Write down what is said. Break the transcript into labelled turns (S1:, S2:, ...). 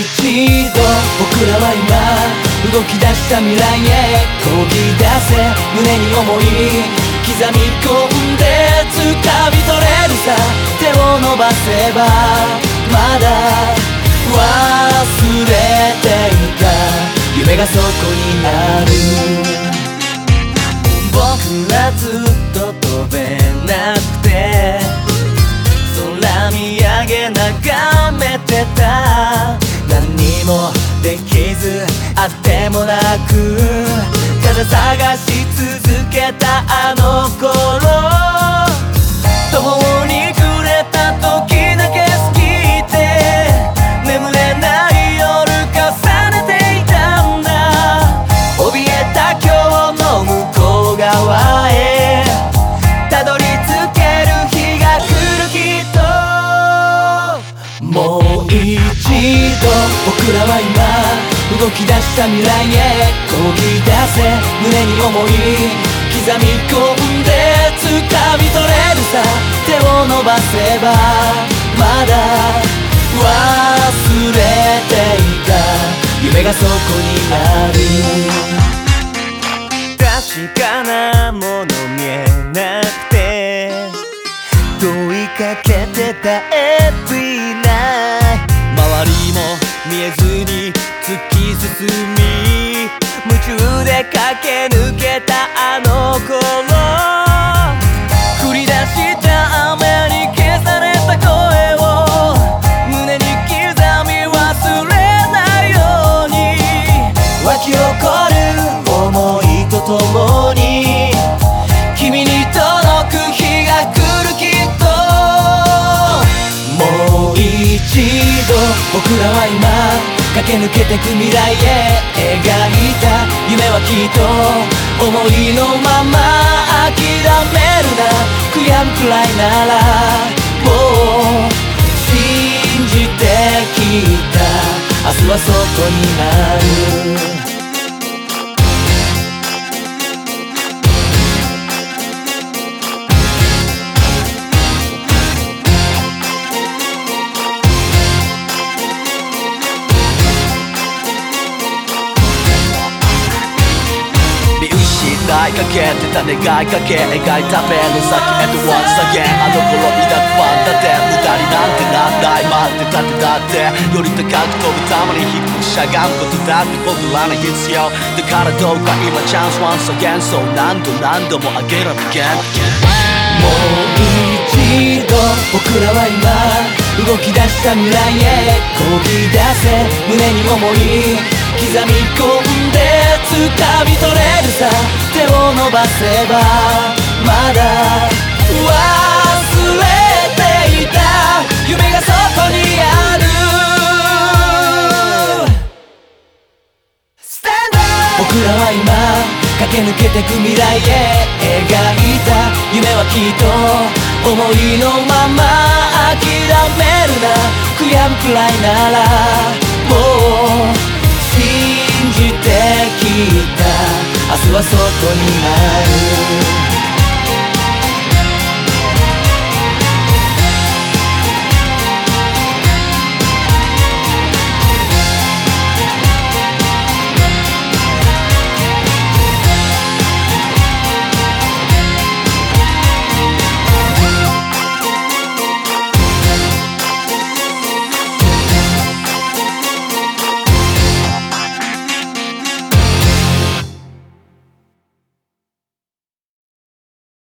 S1: 一度僕らは今動き出した未来へこぎ出せ胸に思い刻み込んで掴み取れるさ手を伸ばせばまだ忘れていた夢がそこにある僕らずっと飛べなくて空見上げ眺めてた何にもできずあってもなくただ探し続けたあの頃共にくれた時だけ好きって眠れない夜重ねていたんだ怯えた今日の向こう側へたどり着ける日が来るきっともう一度僕らは今動き出した未来へこぎ出せ胸に思い刻み込んで掴み取れるさ手を伸ばせばまだ忘れていた夢がそこにある確かなもの見えなくて問いかけてた Every night 周りも見えずに突き進み夢中で駆け抜けたあの頃繰り出した雨に消された声を胸に刻み忘れないように湧き起こる想いとともに君に届く日が来るきっともう一度僕らは今駆け抜けてく未来へ描いた夢はきっと思いのまま諦めるな悔やむくらいならもう信じてきた明日はそこにあるかけてた願いかけ描いた目の先へと Once again あの頃抱くファンだって無駄になんてなんない待ってたってだってより高く飛ぶために低くしゃがむことだって僕らに必要だからどうか今チャンス Once again そう何度もあげる again もう一度僕らは今動き出した未来へこぎ出せ胸に思い刻み込んで掴み取れるさ手を伸ばせばまだ忘れていた夢がそこにある僕らは今駆け抜けてく未来へ描いた夢はきっと思いのまま諦めるな悔やむくらいならもう信じてきた明日はそこに